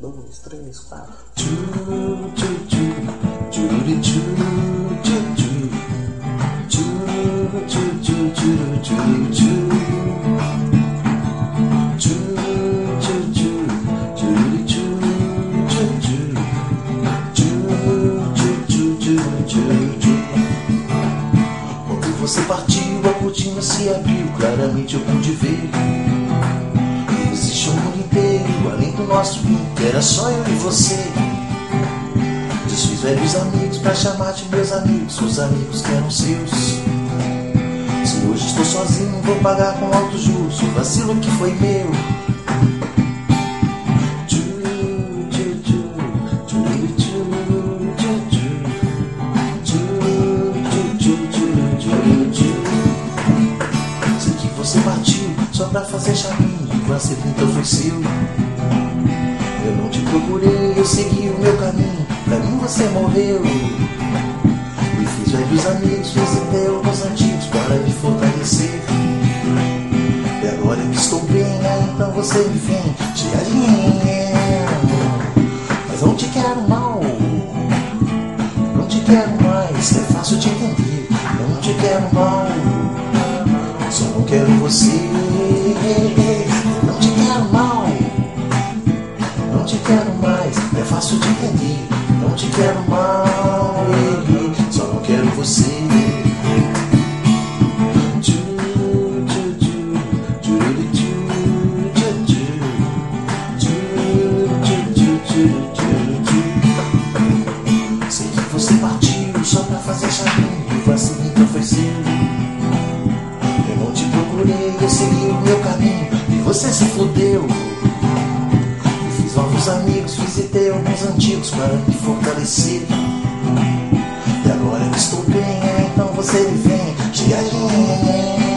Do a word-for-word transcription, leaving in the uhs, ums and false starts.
dois, três, quatro. Quando você partiu, a cortina se abriu, claramente eu pude ver. Existe um mundo inteiro, além do nosso fim, que era só eu e você. Desfiz velhos amigos pra chamar de meus amigos, os amigos que eram seus. Se hoje estou sozinho, vou pagar com altos juros o vacilo que foi meu. Sei que você partiu só pra fazer charminho, o acerto então foi seu. Eu não te procurei, eu segui o meu caminho, pra mim você morreu. E fiz velhos amigos, visitei alguns antigos para me fortalecer. E agora que estou bem, aí então você me vem te alieno. Mas não te quero mal, não te quero mais, é fácil de entender. Não te quero mal, só não quero você. Não te quero mal, não te quero mais, é fácil de entender. Não te quero mal, só não quero você. Sei que você partiu só pra fazer charminho, o vacilo então foi seu. Eu não te procurei, eu segui o meu caminho e você se fudeu. Fiz novos amigos, visitei alguns antigos para me fortalecer. E agora que estou bem, é, então você me vem te aliena.